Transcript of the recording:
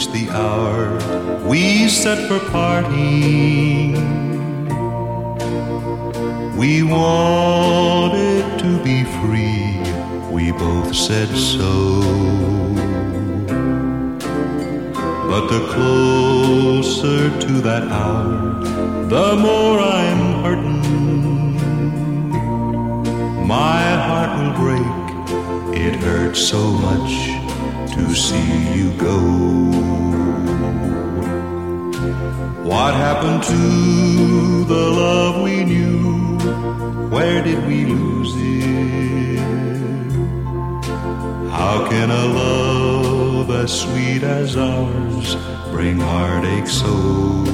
reached the hour we set for parting. We wanted to be free, we both said so. But the closer to that hour, the more I'm hurting. My heart will break, it hurts so much to see you go. What happened to the love we knew? Where did we lose it? How can a love as sweet as ours bring heartache so?